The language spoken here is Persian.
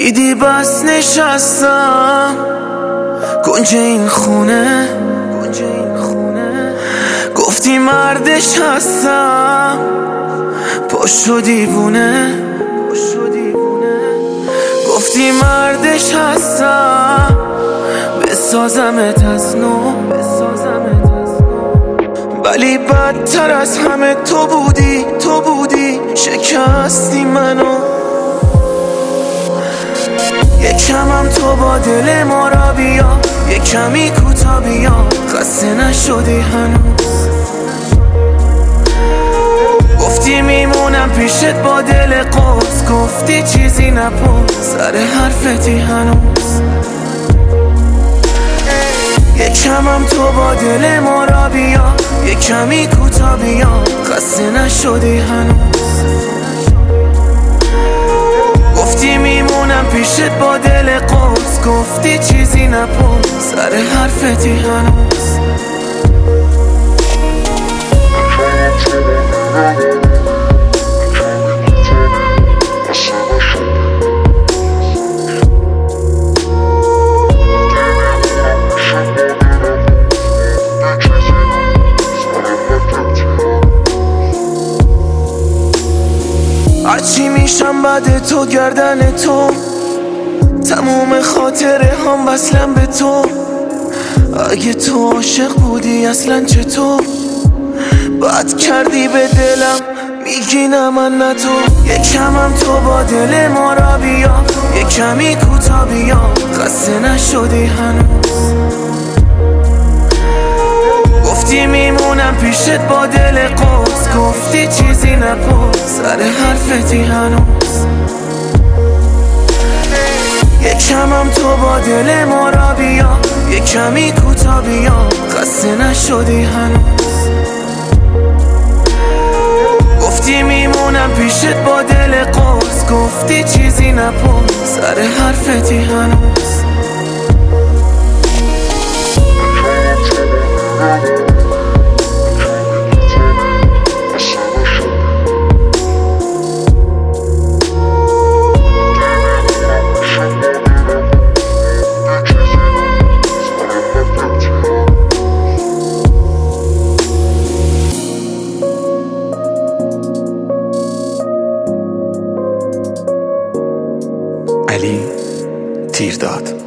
دیدی بس نشستم کنج این خونه، گفتی مردش هستم، پاشو دیوونه. گفتی مردش هستم، بسازمت از نو. ولی بدتر از همه تو بودی، شکستی منو. یکمم تو با دل ما را بیا، یکمی کوتا بیا، خسته نشدی هنوز. گفتی میمونم پیشت با دل قوس، گفتی چیزی نپرس، سر حرفتی هنوز. یکمم تو با دل ما را بیا، یکمی کوتا بیا، خسته نشدی هنوز. گفتی میمونم پیشت با دل قوس، گفتی چیزی نپرس، سر حرفتی هنوز. هرچی میشم بعد تو، گردن تو، تموم خاطره هم وصلم به تو. اگه تو عاشق بودی اصلا چطور بد کردی به دلم، میگی نه من نه تو. یکمم تو با دل ما را بیا، یکمی کوتا بیا، خسته نشدی هنوز. گفتی میمونم پیشت با دل قوس، گفتی چیزی نپرس، سر حرفتی هنوز. یکمم تو با دل ما را بیا، یکمی کوتا بیا، خسته نشدی هنوز. گفتی میمونم پیشت با دل قوس، گفتی چیزی نپرس، سر حرفتی هنوز. علی تیرداد.